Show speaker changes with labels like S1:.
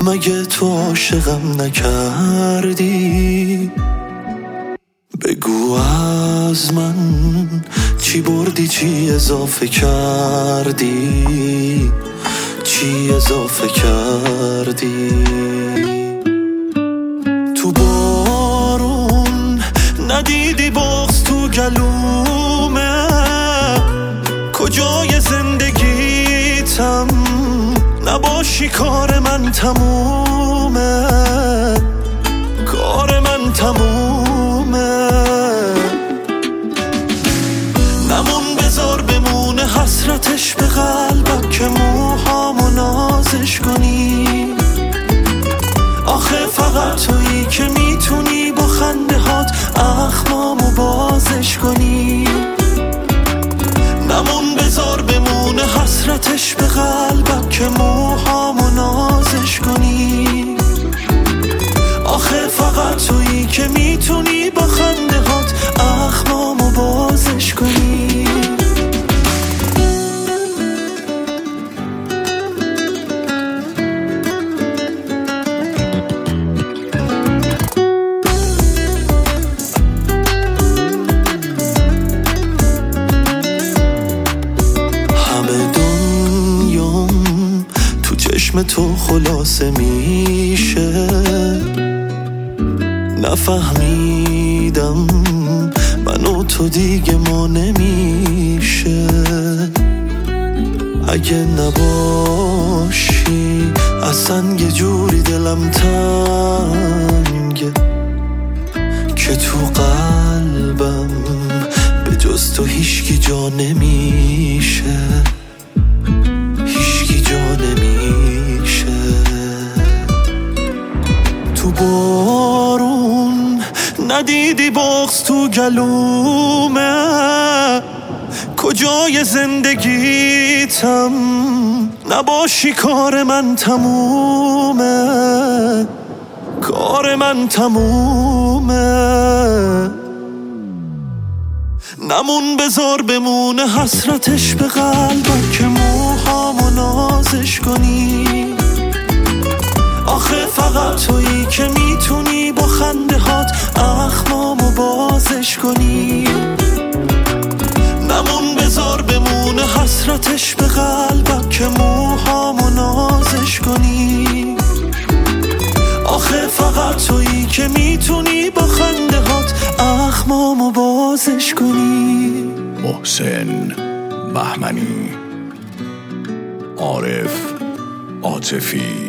S1: مگه تو عاشقم نکردی؟ بگو از من چی بردی، چی اضافه کردی، چی اضافه کردی؟ تو بارون ندیدی بغض تو گلومه، کجای زندگیتم نباشی کار من تمومه، کار من تمومه. نمون بذار بمونه حسرتش به قلبم که موهامو نازش کنی. آخه فقط تویی که میتونی با خنده هات اخمامو بازش کنی. نمون بذار بمونه حسرتش به قلبم که موهامو نازش کنی. آخه فقط تویی که میتونی با خنده هات اخمامو بازش کنی. چشم تو خلاصه میشه، نفهمیدم من و تو دیگه ما نمیشه. اگه نباشی اصلا یه جوری دلم تنگه که تو قلبم به جز تو هیچکی جا نمیشه، هیچکی جا نمیشه. تو بارون ندیدی بغض تو گلومه، کجای زندگیتم نباشی کار من تمومه، کار من تمومه. نمون بذار بمونه حسرتش به قلبم که موهامو نازش کنی. آخه فقط تویی که میتونی با خنده هات اخمامو بازش کنی. نمون بذار بمونه حسرتش به قلبم که موهامو نازش کنی. آخه فقط تویی که میتونی با خنده هات اخمامو بازش کنی.
S2: محسن بهمنی، عارف عاطفی.